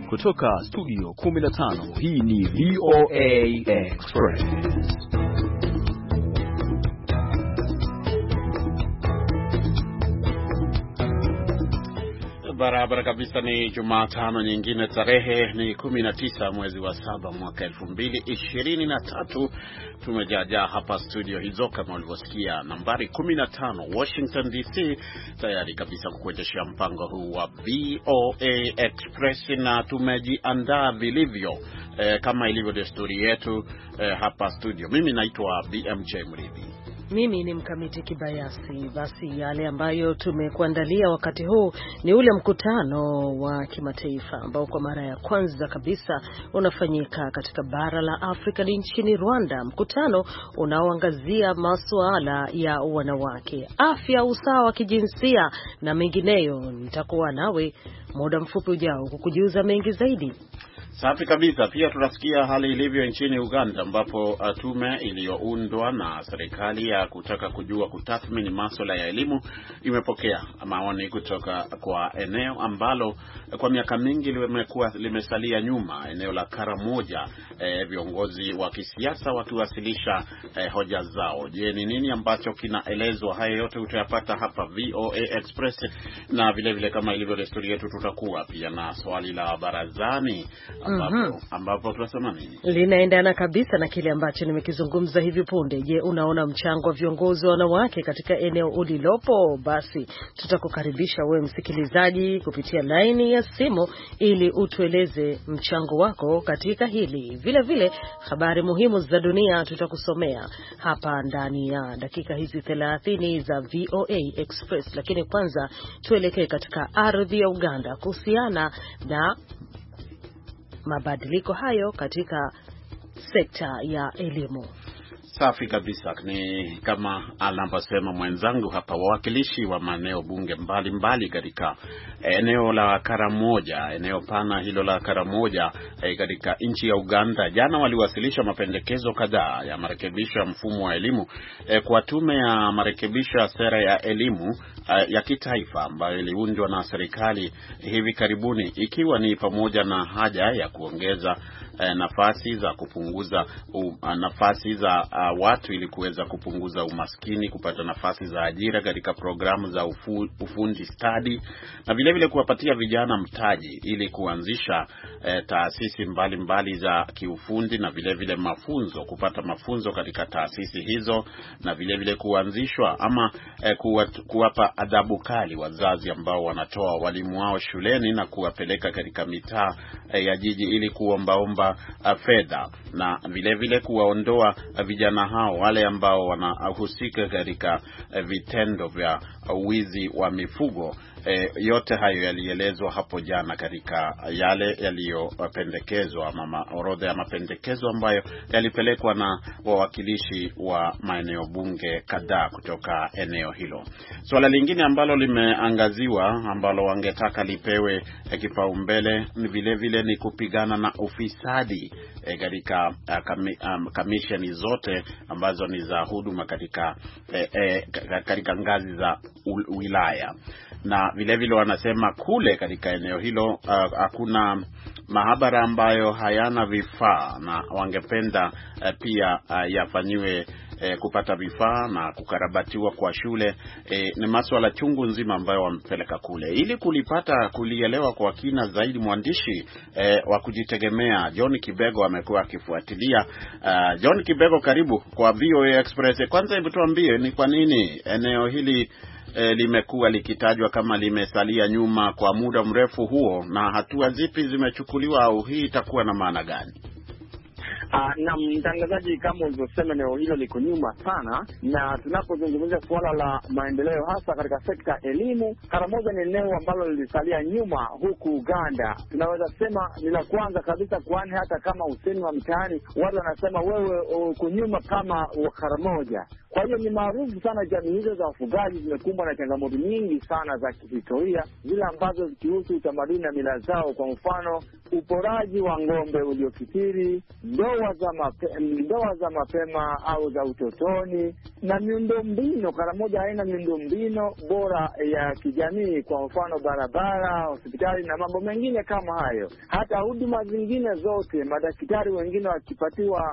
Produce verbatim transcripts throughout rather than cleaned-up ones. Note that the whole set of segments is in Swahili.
Kutoka studio kumi na tano, hii ni V O A Express. Barabara kabisa, ni Jumatano nyingine, tarehe ni kumi na tisa mwezi wa saba mwaka elfu mbili ishirini na tatu. Tumejaja hapa studio hizo kama ulivyosikia, nambari kumi na tano Washington D C, tayari kabisa kukuendeshea mpango huu wa V O A Express, na tumejiandaa vilivyo eh, kama ilivyo desturi yetu eh, hapa studio. Mimi naitwa B M J Mridhi. Mimi ni Mkamiti Kibayasi. Basi yale ambayo tumekuandalia wakati huu ni ule mkutano wa kimataifa ambao kwa mara ya kwanza kabisa unafanyika katika bara la Afrika nchini Rwanda. Mkutano unaoangazia masuala ya wanawake, afya, usawa wa kijinsia na mengineyo. Nitakuwa nawe muda mfupi ujao kukujuza mengi zaidi. Safi kabisa. Pia tunasikia hali ilivyo nchini Uganda, ambapo tume iliyoundwa na serikali ya kutaka kujua kutathmini masuala ya elimu imepokea maoni kutoka kwa eneo ambalo kwa miaka mingi limekuwa limesalia nyuma, eneo la Karamoja, e, viongozi wa kisiasa wakiwasilisha e, hoja zao. Je, ni nini ambacho kinaelezwa? Haya yote utayapata hapa V O A Express, na vile vile kama ilivyo desturi yetu tutakuwa pia na swali la barazani ambapo, mm-hmm. ambapo tunasema nini linaendana kabisa na kile ambacho nimekizungumza hivi punde. Je, unaona mchango wa viongozi wa wanawake katika eneo ulilopo? Basi tutakukaribisha wewe msikilizaji kupitia line ya simu ili utueleze mchango wako katika hili. Vile vile habari muhimu za dunia tutakusomea hapa ndani ya dakika hizi thelathini za V O A Express. Lakini kwanza tuelekee katika ardhi ya Uganda kuhusiana na mabadiliko hayo katika sekta ya elimu. Safi kabisa. Ni kama anavyosema mwenzangu hapa, wawakilishi wa maeneo bunge mbalimbali katika eneo la Karamoja, eneo pana hilo la Karamoja eh, katika nchi ya Uganda, jana waliwasilisha mapendekezo kadhaa ya marekebisho ya mfumo wa elimu eh, kwa tume ya marekebisho ya sera ya elimu eh, ya kitaifa ambayo iliundwa na serikali hivi karibuni, ikiwa ni pamoja na haja ya kuongeza eh, nafasi za kupunguza uh, nafasi za uh, watu ili kuweza kupunguza umaskini, kupata nafasi za ajira katika programu za ufu, ufundi stadi, na vile vile kuwapatia vijana mtaji ili kuanzisha eh, taasisi mbalimbali mbali za kiufundi, na vile vile mafunzo, kupata mafunzo katika taasisi hizo, na vile vile kuanzishwa ama eh, kuwapa adhabu kali wazazi ambao wanatoa walimu wao shuleni na kuwapeleka katika mitaa eh, ya jiji ili kuombaomba uh, fedha, na vile vile kuwaondoa uh, vijana hao wale ambao wanahusika katika uh, vitendo vya uh, wizi wa mifugo. E, yote hayo yalielezwa hapo jana katika yale yaliyopendekezwa ama orodha ya mapendekezo ambayo yalipelekwa na wawakilishi wa maeneo bunge kadhaa kutoka eneo hilo. Swala lingine ambalo limeangaziwa ambalo wangetaka lipewe e, kipaumbele ni vile vile ni kupigana na ufisadi e, katika um, kamisheni zote ambazo ni za huduma katika e, e, katika ngazi za u, wilaya. Na vile vile wanasema kule katika eneo hilo hakuna uh, mahabara ambayo hayana vifaa, na wangependa uh, pia uh, yafanyiwe uh, kupata vifaa na kukarabatiwa kwa shule. Uh, ni masuala chungu nzima ambayo wamepeleka kule ili kulipata kulielewa kwa kina zaidi. Mwandishi uh, wa kujitegemea John Kibego amekuwa akifuatilia. Uh, John Kibego, karibu kwa V O A Express. Kwanza hebu tuambie ni kwa nini eneo hili E, limekuwa likitajwa kama limesalia nyuma kwa muda mrefu huo, na hatua zipi zimechukuliwa, au hii itakuwa na maana gani? Uh, na mtangazaji, kama ulivyosema, eneo hilo liko nyuma sana, na tunapozungumzia suala la maendeleo hasa katika sekta elimu, Karamoja ni eneo ambalo lilisalia nyuma huku Uganda. Tunaweza sema ni la kwanza kabisa, kwani hata kama usemi wa mtaani watu wanasema wewe uko nyuma kama wa Karamoja. Kwa hiyo ni maarufu sana jamii hizo za wafugaji zimekumbwa na changamoto nyingi sana za kihistoria, zile ambazo zikihusu utamaduni na mila zao. Kwa mfano, uporaji wa ng'ombe uliokithiri, ndoa za mapema, ndoa za mapema au za utotoni, na miundombinu. Karamoja haina miundombinu bora ya kijamii, kwa mfano barabara, hospitali na mambo mengine kama hayo. Hata huduma zingine zote, madaktari wengine wakipatiwa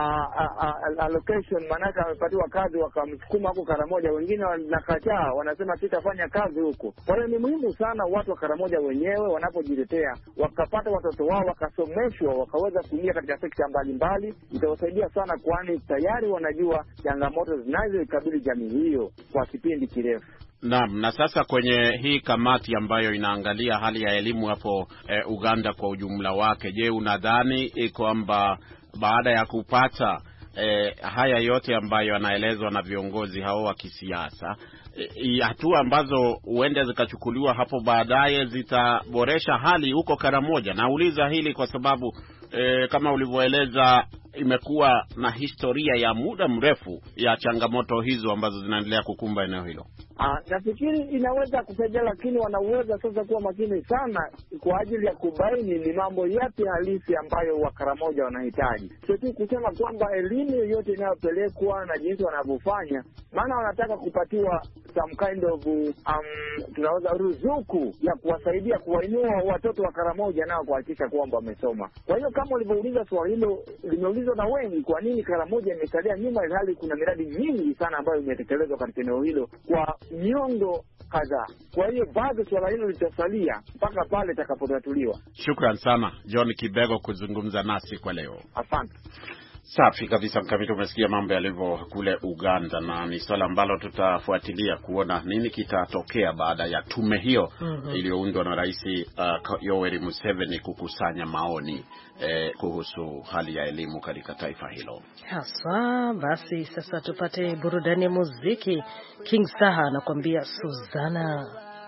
allocation, maana amepatiwa kazi wakamsukuma huko Karamoja, wengine wanakataa, wanasema sitafanya kazi huko. Kwa hiyo ni muhimu sana watu wa Karamoja wenyewe wanapojiletea wakapata watoto wao wakasomeshwa, wakaweza kuingia katika sekta mbalimbali, itawasaidia sana, kwani tayari wanajua changamoto zinazoikabili jamii hiyo kwa kipindi kirefu. Naam, na sasa kwenye hii kamati ambayo inaangalia hali ya elimu hapo e, Uganda kwa ujumla wake, je, unadhani kwamba baada ya kupata e, haya yote ambayo yanaelezwa na viongozi hao wa kisiasa, e, hatua ambazo huenda zikachukuliwa hapo baadaye zitaboresha hali huko Karamoja? Nauliza hili kwa sababu e, kama ulivyoeleza imekuwa na historia ya muda mrefu ya changamoto hizo ambazo zinaendelea kukumba eneo hilo. Ah, nafikiri inaweza kusaidia, lakini wanaweza sasa kuwa makini sana kwa ajili ya kubaini ni mambo yapi halisi ambayo Wakaramoja wanahitaji. Sio tu kusema kwamba elimu yoyote inayopelekwa na jinsi wanavyofanya, maana wanataka kupatiwa some kind of um, tunaweza ruzuku ya kuwasaidia kuwainua watoto wa Karamoja nao kuhakikisha kwamba wamesoma. Kwa hiyo kama ulivyouliza swali hilo limeulizwa na wengi, kwa nini Karamoja imesalia nyuma ilhali kuna miradi mingi sana ambayo imetekelezwa katika eneo hilo kwa miongo kadhaa. Kwa hiyo bado swala hilo litasalia mpaka pale itakapotatuliwa. Shukran sana John Kibego kuzungumza nasi kwa leo. Asante. Safi kabisa. Mkamiti, umesikia mambo yalivyo kule Uganda, na ni swala ambalo tutafuatilia kuona nini kitatokea baada ya tume hiyo mm-hmm. iliyoundwa na Rais uh, Yoweri Museveni kukusanya maoni eh, kuhusu hali ya elimu katika taifa hilo. Haswa. Basi sasa tupate burudani ya muziki. King Saha anakuambia Suzana.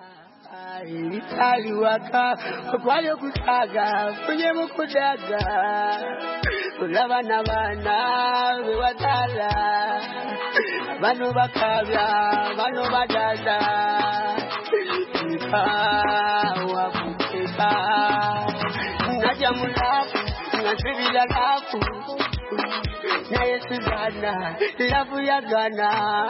Italiwaka kwayo kutaga kwenye mukudaga ulabana bana biwadala bano bakabya bano badaza ikawa kuteka najamula nasibila lafu na Suzana lafu ya Ghana.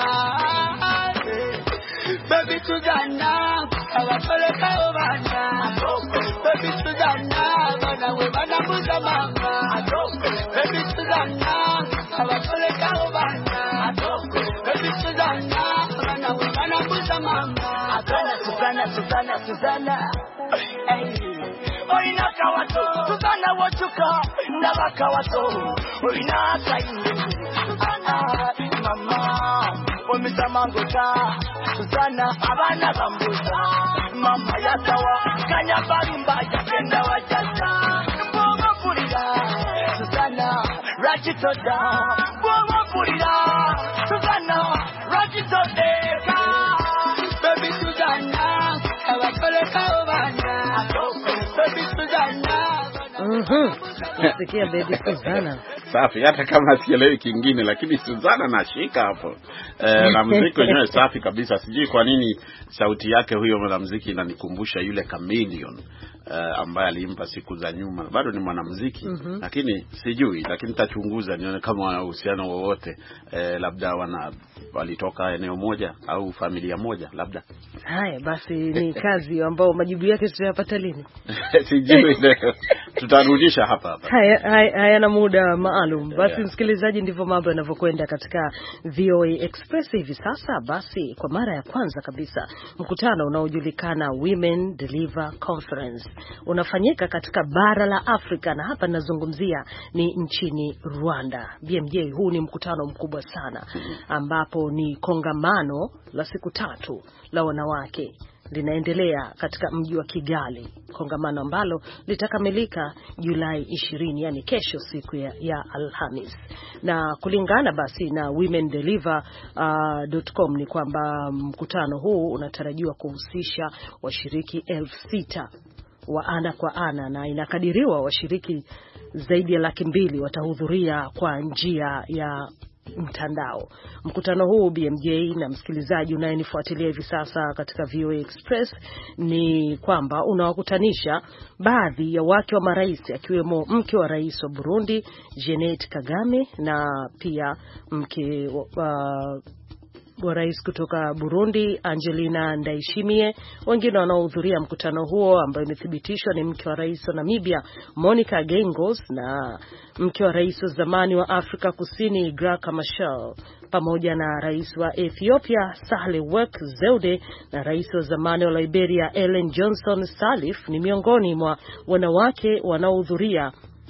Baby Suzana abapeleka obana Baby Suzana bana we bana muza mama Baby Suzana abapeleka obana Baby Suzana bana we bana muza mama Akana Suzana Suzana Suzana Oina kawato Suzana wachuka Ndabaka wato Oina kaini Mama Omisa mangota Suzana abana bambuza mama yatawa kanya barumba yakenda wajaza Mboma pulira Suzana rajitoda Mboma pulira Suzana rajitodeka Baby Suzana abapeleka obana Baby Suzana Mhm. Nasikia Baby Suzana. Safi, hata kama sielewi kingine lakini Suzana nashika hapo. Eh, na muziki wenyewe safi kabisa. Sijui kwa nini sauti yake huyo mwanamuziki inanikumbusha yule Chameleone uh, ambaye alimpa siku za nyuma. Bado ni mwanamuziki mm-hmm. lakini sijui, lakini nitachunguza nione kama wana uhusiano wowote, eh, labda wana walitoka eneo moja au familia moja labda. Haya basi ni kazi ambayo majibu yake tutayapata lini? Sijui leo. Tutarudisha hapa hapa. Haya haya, haya na muda maalum. Basi yeah. Msikilizaji, ndivyo mambo yanavyokwenda katika V O A Express hivi sasa. Basi kwa mara ya kwanza kabisa mkutano unaojulikana Women Deliver Conference unafanyika katika bara la Afrika, na hapa ninazungumzia ni nchini Rwanda. B M J, huu ni mkutano mkubwa sana ambapo ni kongamano la siku tatu la wanawake linaendelea katika mji wa Kigali, kongamano ambalo litakamilika Julai ishirini, yani kesho, siku ya, ya Alhamis. Na kulingana basi na women deliver dot com uh, ni kwamba mkutano huu unatarajiwa kuhusisha washiriki elfu sita wa ana kwa ana, na inakadiriwa washiriki zaidi ya laki mbili watahudhuria kwa njia ya mtandao. Mkutano huu B M J na msikilizaji unayenifuatilia hivi sasa katika V O A Express ni kwamba unawakutanisha baadhi ya wake wa marais, akiwemo mke wa rais wa Burundi Jeannette Kagame na pia mke wa wa rais kutoka Burundi Angelina Ndayishimiye. Wengine wanaohudhuria mkutano huo ambayo imethibitishwa ni mke wa rais wa Namibia Monica Gengos na mke wa rais wa zamani wa Afrika Kusini Graca Machel, pamoja na rais wa Ethiopia Sahle-Work Zewde na rais wa zamani wa Liberia Ellen Johnson Sirleaf ni miongoni mwa wanawake wanaohudhuria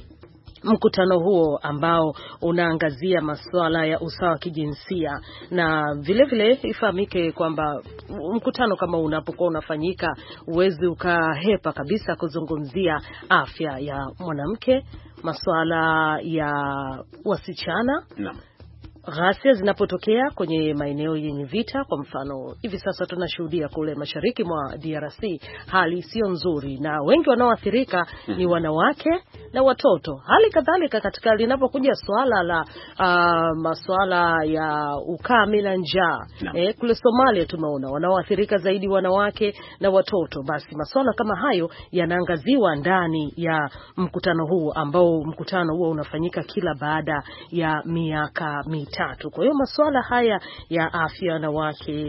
mkutano huo ambao unaangazia masuala ya usawa wa kijinsia. Na vile vile ifahamike kwamba mkutano kama unapokuwa unafanyika uwezi ukahepa kabisa kuzungumzia afya ya mwanamke, masuala ya wasichana no. Ghasia zinapotokea kwenye maeneo yenye vita, kwa mfano hivi sasa tunashuhudia kule mashariki mwa D R C hali sio nzuri na wengi wanaoathirika ni wanawake na watoto. Hali kadhalika katika linapokuja swala la uh, masuala ya ukame na njaa no. eh, kule Somalia tumeona wanaoathirika zaidi wanawake na watoto. Basi masuala kama hayo yanaangaziwa ndani ya mkutano huu ambao mkutano huo unafanyika kila baada ya miaka mitatu. Kwa hiyo masuala haya ya afya na wake,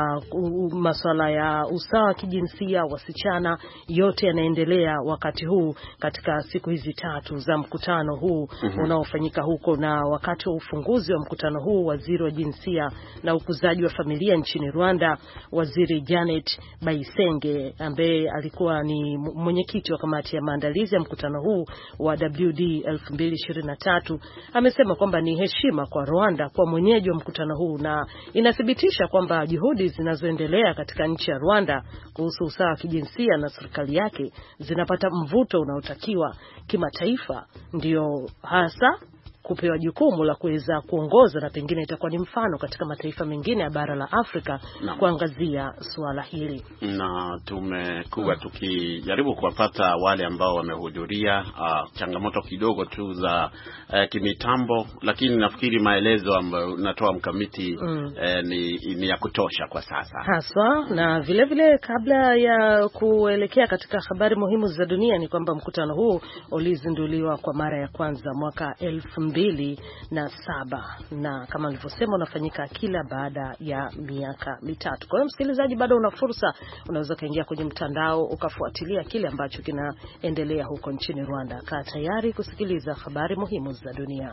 uh, masuala ya usawa kijinsia, wasichana, yote yanaendelea wakati huu katika siku hizi tatu za mkutano huu mm-hmm. unaofanyika huko. Na wakati wa ufunguzi wa mkutano huu, waziri wa jinsia na ukuzaji wa familia nchini Rwanda, waziri Janet Bayisenge, ambaye alikuwa ni mwenyekiti wa kamati ya maandalizi ya mkutano huu wa W D elfu mbili ishirini na tatu, amesema kwamba ni heshima kwa Rwanda kwa mwenyeji wa mkutano huu na inathibitisha kwamba juhudi zinazoendelea katika nchi ya Rwanda kuhusu usawa wa kijinsia na serikali yake zinapata mvuto unaotakiwa kimataifa, ndio hasa kupewa jukumu la kuweza kuongoza na pengine itakuwa ni mfano katika mataifa mengine ya bara la Afrika na kuangazia suala hili. Na tumekuwa mm. tukijaribu kuwapata wale ambao wamehudhuria, uh, changamoto kidogo tu za uh, kimitambo, lakini nafikiri maelezo ambayo natoa mkamiti mm. uh, ni, ni ya kutosha kwa sasa. Haswa na vile vile kabla ya kuelekea katika habari muhimu za dunia ni kwamba mkutano huu ulizinduliwa kwa mara ya kwanza mwaka elfu mbili na saba na kama nilivyosema unafanyika kila baada ya miaka mitatu. Kwa hiyo msikilizaji, bado una fursa, unaweza kaingia kwenye mtandao ukafuatilia kile ambacho kinaendelea huko nchini Rwanda. Kaa tayari kusikiliza habari muhimu za dunia.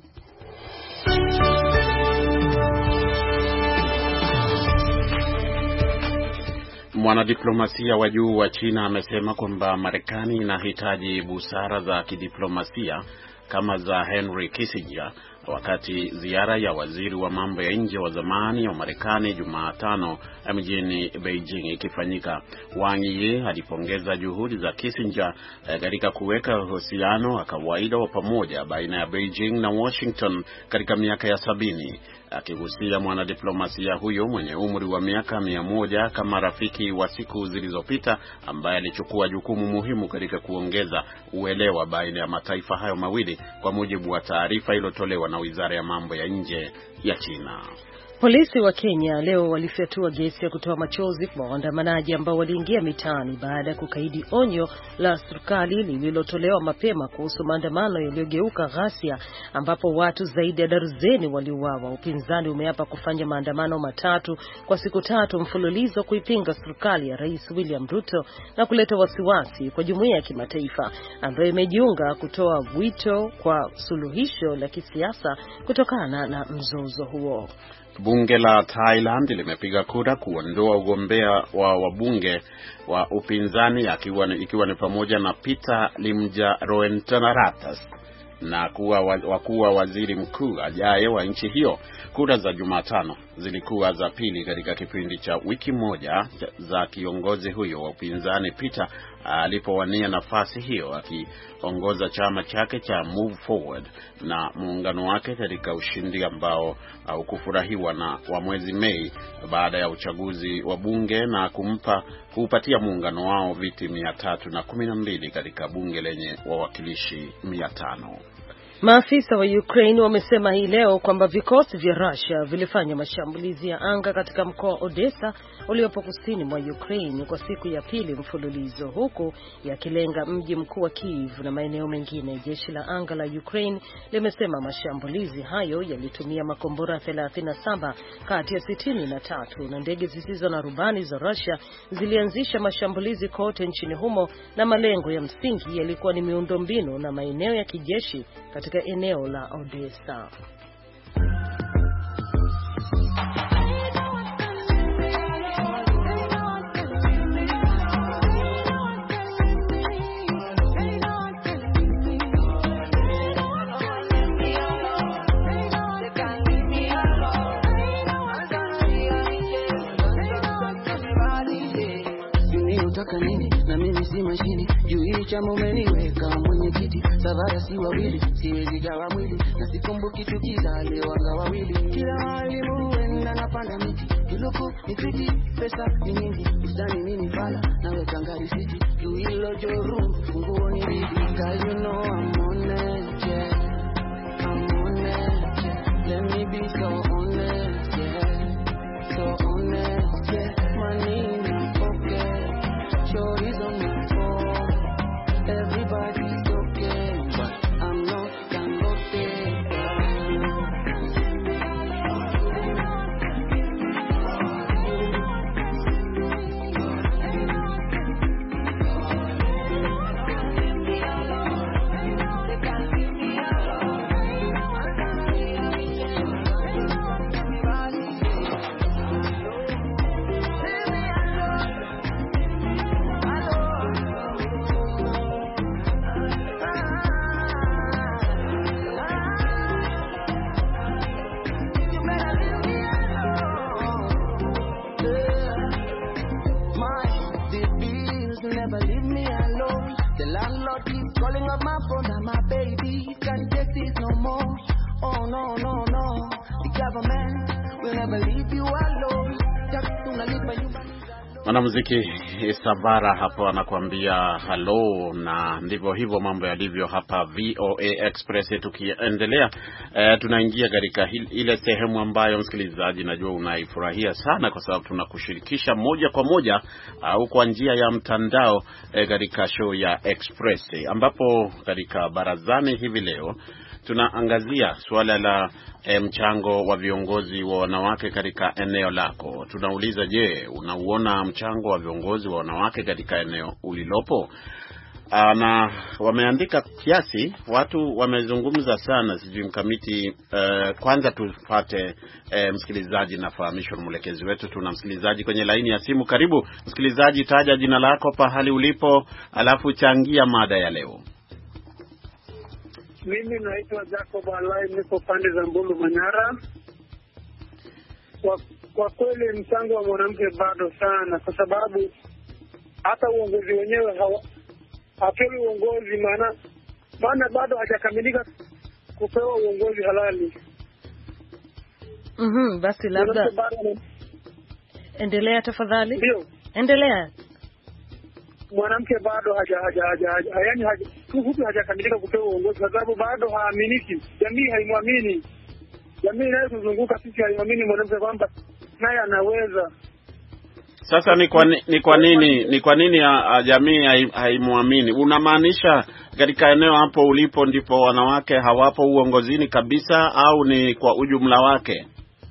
Mwanadiplomasia wa juu wa China amesema kwamba Marekani inahitaji busara za kidiplomasia kama za Henry Kissinger wakati ziara ya waziri wa mambo ya nje wa zamani wa Marekani Jumatano mjini Beijing ikifanyika. Wang Yi alipongeza juhudi za Kissinger katika kuweka uhusiano wa kawaida wa pamoja baina ya Beijing na Washington katika miaka ya sabini. Akihusia mwanadiplomasia huyo mwenye umri wa miaka mia moja kama rafiki wa siku zilizopita ambaye alichukua jukumu muhimu katika kuongeza uelewa baina ya mataifa hayo mawili, kwa mujibu wa taarifa iliyotolewa na Wizara ya Mambo ya Nje ya China. Polisi wa Kenya leo walifyatua gesi ya kutoa machozi kwa waandamanaji ambao waliingia mitaani baada ya kukaidi onyo la serikali lililotolewa mapema kuhusu maandamano yaliyogeuka ghasia ambapo watu zaidi ya darzeni waliuawa. Upinzani umeapa kufanya maandamano matatu kwa siku tatu mfululizo kuipinga serikali ya Rais William Ruto na kuleta wasiwasi kwa jumuiya ya kimataifa ambayo imejiunga kutoa wito kwa suluhisho la kisiasa kutokana na mzozo huo. Bunge la Thailand limepiga kura kuondoa ugombea wa wabunge wa upinzani akiwa ni, ikiwa ni pamoja na Peter Limjaroenratanarat na kuwa wakuwa waziri mkuu ajaye wa nchi hiyo. Kura za Jumatano zilikuwa za pili katika kipindi cha wiki moja za kiongozi huyo wa upinzani Peter alipowania nafasi hiyo, akiongoza chama chake cha Move Forward na muungano wake katika ushindi ambao haukufurahiwa na wa mwezi Mei baada ya uchaguzi wa bunge na kumpa kuupatia muungano wao viti mia tatu na kumi na mbili katika bunge lenye wawakilishi mia tano. Maafisa wa Ukraine wamesema hii leo kwamba vikosi vya Russia vilifanya mashambulizi ya anga katika mkoa wa Odessa uliopo kusini mwa Ukraine kwa siku ya pili mfululizo, huku yakilenga mji mkuu wa Kyiv na maeneo mengine. Jeshi la anga la Ukraine limesema mashambulizi hayo yalitumia makombora thelathini na saba kati ya sitini na tatu na ndege zisizo na rubani za Russia zilianzisha mashambulizi kote nchini humo, na malengo ya msingi yalikuwa ni miundombinu na maeneo ya kijeshi katika eneo la Odessa. Na mimi si mashini juu hii chama umeniweka mwenye kiti savara si wawili siwezi gawa mwili na sikumbuki tukizaliwa wawili kila walimu wenda napanda miti kiluku ni fiti pesa ni nyingi usani mini fala nawe kangari city juu hilo jorum funguo ni bidi girl you know I'm on it yeah I'm on it yeah let me be so honest yeah so honest yeah money Shorty's on my phone, everybody's okay, but I'm not Mwanamuziki Savara hapo anakuambia hello, na ndivyo hivyo mambo yalivyo hapa V O A Express. Tukiendelea e, tunaingia katika ile sehemu ambayo msikilizaji najua unaifurahia sana, kwa sababu tunakushirikisha moja kwa moja au kwa njia ya mtandao katika e, show ya Express, ambapo katika barazani hivi leo tunaangazia suala la e, mchango wa viongozi wa wanawake katika eneo lako. Tunauliza, je, unauona mchango wa viongozi wa wanawake katika eneo ulilopo? Aa, na wameandika kiasi, watu wamezungumza sana, sijui mkamiti. Uh, kwanza tupate uh, msikilizaji na fahamisho mwelekezi wetu. Tuna msikilizaji kwenye laini ya simu. Karibu msikilizaji, taja jina lako, pahali ulipo, alafu changia mada ya leo. Mimi naitwa Jacob Alai, niko pande za Mbulu, Manyara. Kwa, kwa kweli mchango wa mwanamke bado sana, kwa sababu hata uongozi wenyewe hawa hapewi uongozi, maana maana bado hajakamilika kupewa uongozi halali. Mhm, basi labda endelea tafadhali. Ndio. Endelea. Mwanamke bado haja haja haja yaani haja huku hajakamilika kupewa uongozi, kwa sababu bado haaminiki. Jamii haimwamini. Jamii inayozunguka sisi haimwamini mwanamke kwamba naye anaweza. Sasa ni kwa ni kwa nini ni kwa nini jamii haimwamini? Unamaanisha katika eneo hapo ulipo ndipo wanawake hawapo uongozini kabisa, au ni kwa ujumla wake?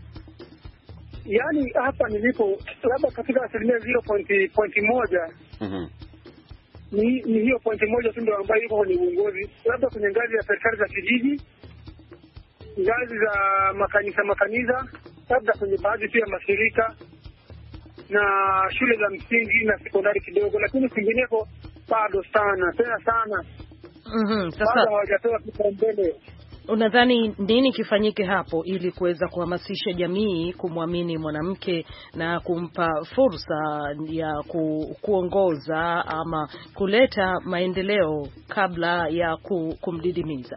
Yaani hapa nilipo labda katika asilimia zero point moja. Mhm. Ni, ni hiyo pointi moja tu ndio ambayo iko kwenye uongozi, labda kwenye ngazi ya serikali za kijiji, ngazi za makanisa makanisa, labda kwenye baadhi pia mashirika na shule za msingi na sekondari kidogo, lakini kwingineko bado sana tena sana. Mhm. Sasa bado hawajapewa kipaumbele. Unadhani nini kifanyike hapo ili kuweza kuhamasisha jamii kumwamini mwanamke na kumpa fursa ya ku, kuongoza ama kuleta maendeleo kabla ya ku, kumdidimiza?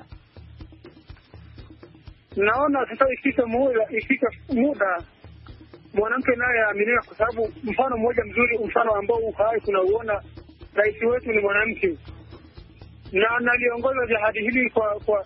Naona sasa ifika muda ifika muda mwanamke naye aaminiwe, kwa sababu mfano mmoja mzuri, mfano ambao ukai tunauona, rais wetu ni mwanamke na analiongoza jihadi hili kwa kwa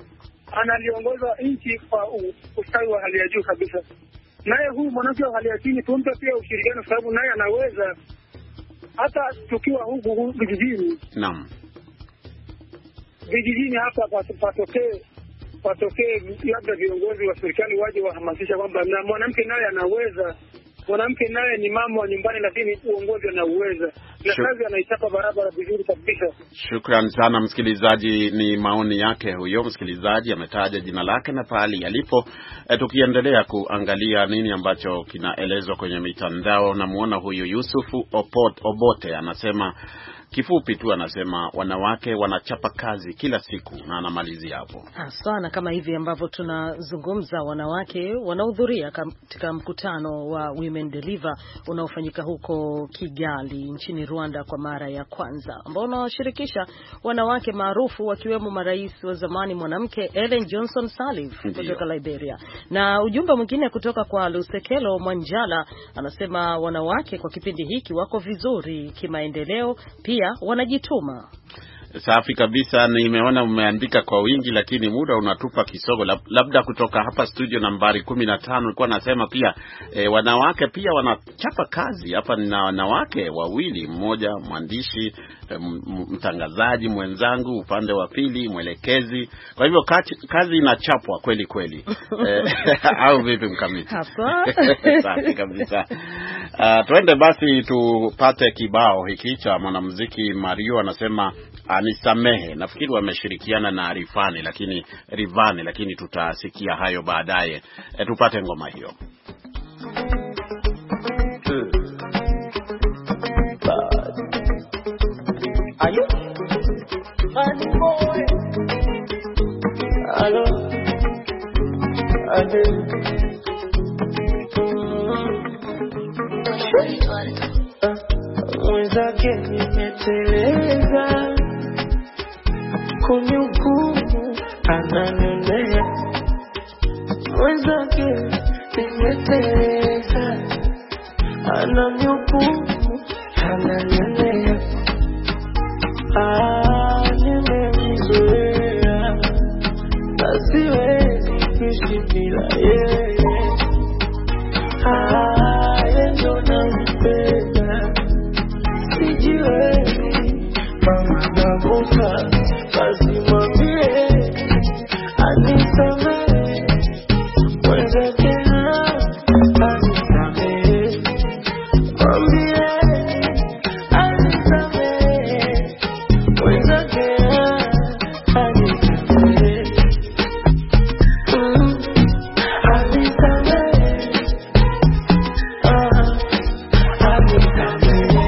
analiongoza nchi kwa ustawi wa hali ya juu kabisa. Naye huyu mwanamke wa hali ya chini tumpe pia ushirikiano, sababu naye anaweza hata tukiwa huku vijijini. Naam. Vijijini hapa patokee patokee labda viongozi wa serikali waje wahamasisha kwamba na mwanamke naye anaweza. Mwanamke naye ni mama wa nyumbani, lakini uongozi anauweza na Shuk kazi anaichapa barabara vizuri kabisa. Shukran sana msikilizaji, ni maoni yake huyo msikilizaji, ametaja jina lake na pahali alipo. E, tukiendelea kuangalia nini ambacho kinaelezwa kwenye mitandao, namuona huyu Yusufu Opot, Obote anasema kifupi tu, anasema wanawake wanachapa kazi kila siku, na anamalizia hapo. Sana kama hivi ambavyo tunazungumza, wanawake wanahudhuria katika mkutano wa Women Deliver unaofanyika huko Kigali nchini Rwanda kwa mara ya kwanza, ambao unawashirikisha wanawake maarufu wakiwemo marais wa zamani mwanamke Ellen Johnson Sirleaf kutoka Liberia. Na ujumbe mwingine kutoka kwa Lusekelo Mwanjala anasema wanawake kwa kipindi hiki wako vizuri kimaendeleo, pia wanajituma. Safi kabisa, nimeona umeandika kwa wingi lakini muda unatupa kisogo. Labda kutoka hapa studio nambari kumi na tano nilikuwa nasema pia e, wanawake pia wanachapa kazi. Hapa nina wanawake wawili, mmoja mwandishi, mtangazaji mwenzangu, upande wa pili mwelekezi. Kwa hivyo kazi, kazi inachapwa kweli kweli. e, au vipi Mkamiti? Hapa. Safi kabisa. Uh, twende basi tupate kibao hiki cha mwanamuziki Mario, anasema anisamehe. Nafikiri wameshirikiana na Rivani lakini Rivani lakini tutasikia hayo baadaye. E, tupate ngoma hiyo. Ayo Money boy Hello Ade Mwenzake nimeteleza, kunihukumu ananionea. Mwenzake nimeteleza, ananihukumu ananionea. Ah, nimemzoea na siwezi kuishi bila yeye. Ah, yeye ndo nampenda, sijiwezi mama namuka, basi mwambie anisamehe. Mwenzake anisamehe, mwambie anisamehe. Mwenzake anisamehe, mm, anisamehe, ah, anisamehe.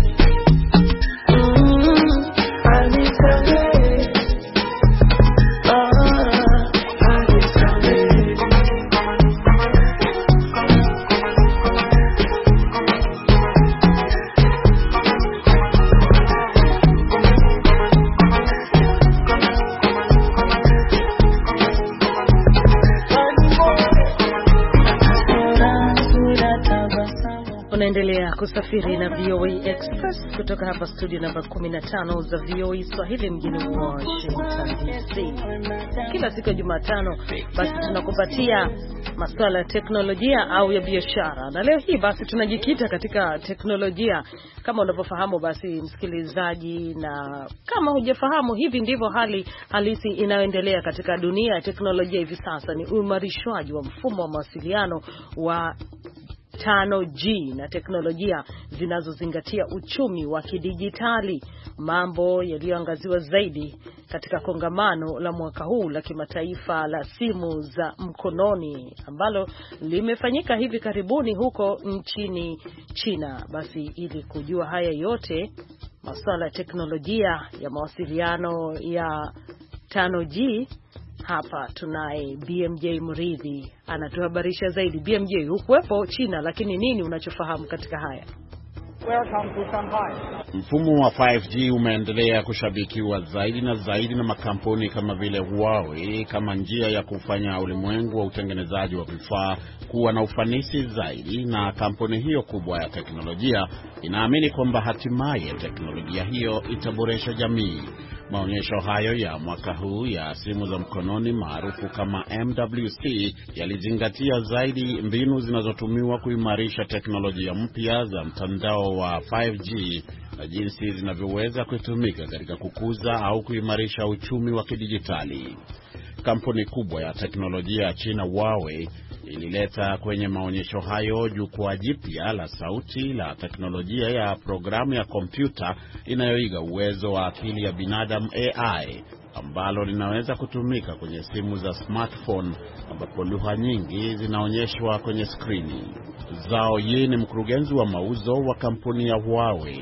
Unaendelea kusafiri na V O A Express kutoka hapa studio namba kumi na tano za V O A Swahili mjini Washington D C. Kila siku ya Jumatano basi tunakupatia masuala ya teknolojia au ya biashara. Na leo hii basi tunajikita katika teknolojia. Kama unavyofahamu basi msikilizaji, na kama hujafahamu, hivi ndivyo hali halisi inayoendelea katika dunia ya teknolojia hivi sasa. Ni uimarishwaji wa mfumo wa mawasiliano wa tano G na teknolojia zinazozingatia uchumi wa kidijitali, mambo yaliyoangaziwa zaidi katika kongamano la mwaka huu la kimataifa la simu za mkononi ambalo limefanyika hivi karibuni huko nchini China. Basi ili kujua haya yote, masuala ya teknolojia ya mawasiliano ya tano G, hapa tunaye B M J Muridhi anatuhabarisha zaidi. B M J, hukuwepo China, lakini nini unachofahamu katika haya? Welcome to Shanghai. Mfumo wa five G umeendelea kushabikiwa zaidi na zaidi na makampuni kama vile Huawei kama njia ya kufanya ulimwengu wa utengenezaji wa vifaa kuwa na ufanisi zaidi, na kampuni hiyo kubwa ya teknolojia inaamini kwamba hatimaye teknolojia hiyo itaboresha jamii. Maonyesho hayo ya mwaka huu ya simu za mkononi maarufu kama M W C yalizingatia zaidi mbinu zinazotumiwa kuimarisha teknolojia mpya za mtandao wa five G na jinsi zinavyoweza kutumika katika kukuza au kuimarisha uchumi wa kidijitali. Kampuni kubwa ya teknolojia ya China Huawei ilileta kwenye maonyesho hayo jukwaa jipya la sauti la teknolojia ya programu ya kompyuta inayoiga uwezo wa akili ya binadamu A I, ambalo linaweza kutumika kwenye simu za smartphone ambapo lugha nyingi zinaonyeshwa kwenye skrini. Zhao Yi ni mkurugenzi wa mauzo wa kampuni ya Huawei.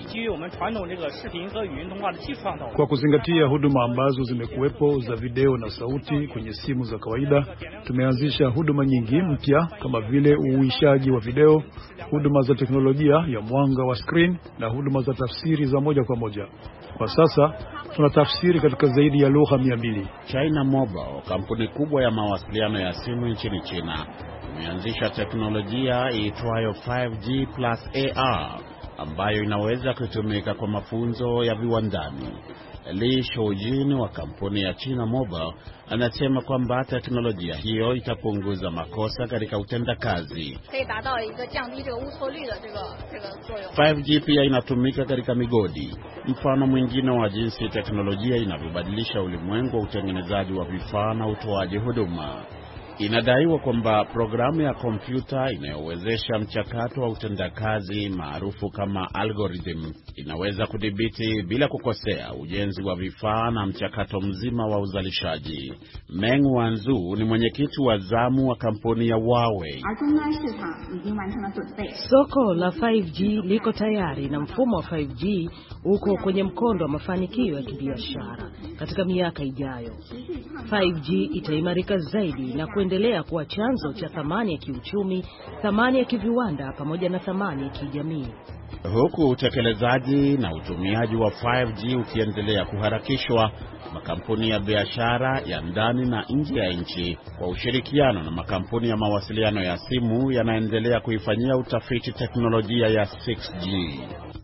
Kwa kuzingatia huduma ambazo zimekuwepo za video na sauti kwenye simu za kawaida, tumeanzisha huduma nyingi mpya kama vile uhuishaji wa video, huduma za teknolojia ya mwanga wa screen na huduma za tafsiri za moja kwa moja. Kwa sasa tunatafsiri katika zaidi ya lugha mia mbili. China Mobile, kampuni kubwa ya mawasiliano ya simu nchini China, imeanzisha teknolojia iitwayo five G plus A R ambayo inaweza kutumika kwa mafunzo ya viwandani. Li Shoujin wa kampuni ya China Mobile anasema kwamba teknolojia hiyo itapunguza makosa katika utendakazi. five G pia inatumika katika migodi. Mfano mwingine wa jinsi teknolojia inavyobadilisha ulimwengu wa utengenezaji wa vifaa na utoaji huduma. Inadaiwa kwamba programu ya kompyuta inayowezesha mchakato wa utendakazi maarufu kama algorithm inaweza kudhibiti bila kukosea ujenzi wa vifaa na mchakato mzima wa uzalishaji. Meng Wanzhou ni mwenyekiti wa zamu wa kampuni ya Huawei. Soko la five G liko tayari na mfumo wa five G uko kwenye mkondo wa mafanikio ya kibiashara. Katika miaka ijayo, five G itaimarika zaidi na kuendelea kuwa chanzo cha thamani ya kiuchumi, thamani ya kiviwanda pamoja na thamani ya kijamii. Huku utekelezaji na utumiaji wa five G ukiendelea kuharakishwa, makampuni ya biashara ya ndani na nje ya nchi kwa ushirikiano na makampuni ya mawasiliano ya simu yanaendelea kuifanyia utafiti teknolojia ya six G.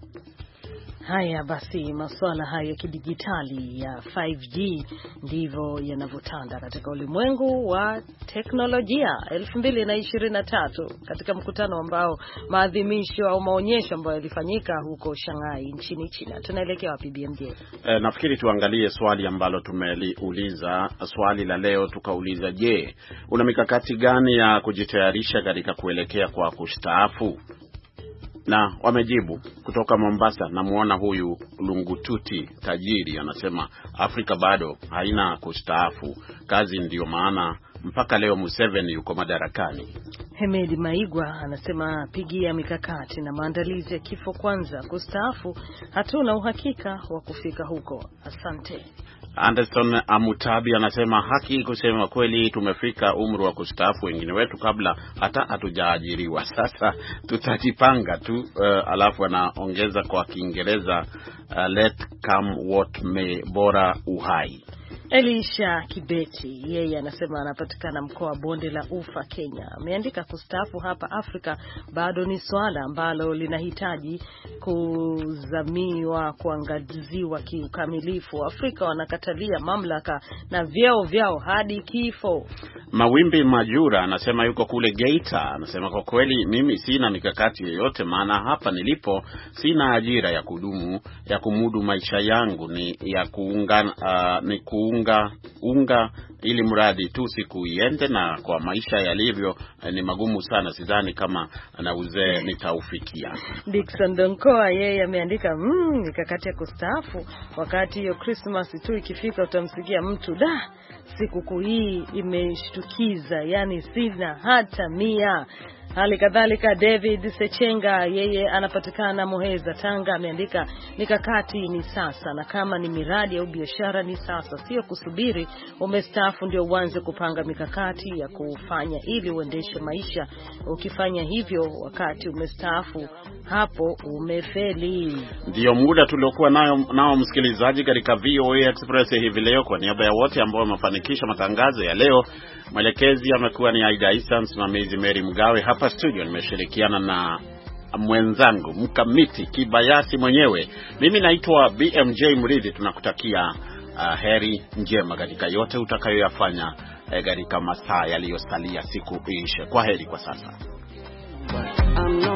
Haya basi, masuala hayo ya kidijitali ya five G ndivyo yanavyotanda katika ulimwengu wa teknolojia elfu mbili ishirini na tatu, katika mkutano ambao maadhimisho au maonyesho ambayo yalifanyika huko Shanghai nchini China. Tunaelekea wapi B M J? E, nafikiri tuangalie swali ambalo tumeliuliza. Swali la leo tukauliza, je, una mikakati gani ya kujitayarisha katika kuelekea kwa kustaafu? Na wamejibu kutoka Mombasa. Namuona huyu Lungututi tajiri anasema Afrika bado haina kustaafu, kazi ndio maana mpaka leo Museveni yuko madarakani. Hemedi Maigwa anasema pigia mikakati na maandalizi ya kifo kwanza, kustaafu hatuna uhakika wa kufika huko. Asante. Anderson Amutabi anasema haki kusema kweli, tumefika umri wa kustaafu wengine wetu kabla hata hatujaajiriwa. Sasa tutajipanga tu. Uh, alafu anaongeza kwa Kiingereza, uh, let come what may, bora uhai. Elisha Kibeti yeye anasema anapatikana mkoa wa Bonde la Ufa, Kenya. Ameandika kustaafu hapa Afrika bado ni swala ambalo linahitaji kuzamiwa, kuangaziwa kiukamilifu. Afrika wanakatalia mamlaka na vyeo vyao hadi kifo. Mawimbi Majura anasema yuko kule Geita. Anasema kwa kweli mimi sina mikakati yoyote, maana hapa nilipo sina ajira ya kudumu ya kumudu maisha yangu, ni ya kuunga uh, ni kuunga unga ili mradi tu siku iende, na kwa maisha yalivyo eh, ni magumu sana, sidhani kama na uzee nitaufikia. Dickson Donkoa yeye ameandika mmm mikakati ya kustaafu, wakati hiyo Christmas tu ikifika utamsikia mtu da siku hii imeshtukiza, yani sina hata mia. Hali kadhalika David Sechenga yeye anapatikana Muheza, Tanga, ameandika mikakati ni sasa, na kama ni miradi au biashara ni sasa, sio kusubiri umestaafu ndio uanze kupanga mikakati ya kufanya ili uendeshe maisha. Ukifanya hivyo wakati umestaafu, hapo umefeli. Ndio muda tuliokuwa nayo nao msikilizaji katika V O A Express hivi leo. Kwa niaba ya wote ambao wamefanikisha matangazo ya leo, mwelekezi amekuwa ni Aida Isa, msimamizi Mary Mgawe. Hapa studio nimeshirikiana na mwenzangu Mkamiti Kibayasi mwenyewe. Mimi naitwa B M J Mridhi. Tunakutakia uh, heri njema katika yote utakayoyafanya katika uh, masaa yaliyosalia siku iishe. Kwa heri kwa sasa.